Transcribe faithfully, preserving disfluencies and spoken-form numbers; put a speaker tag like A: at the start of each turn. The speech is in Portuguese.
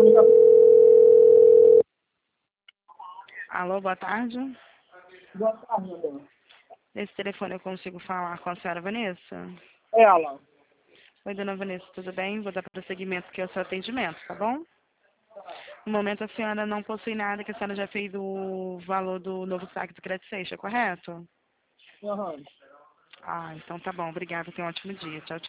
A: comunicar.
B: Alô, boa tarde.
A: Boa tarde, André.
B: Nesse telefone eu consigo falar com a senhora Vanessa?
A: É ela.
B: Oi, dona Vanessa, tudo bem? Vou dar prosseguimento aqui ao seu atendimento, tá bom? No momento a senhora não possui nada, que a senhora já fez o valor do novo saque do Credit Seixas, correto?
A: Aham.
B: Ah, então tá bom. Obrigada. Tenha um ótimo dia. Tchau, tchau.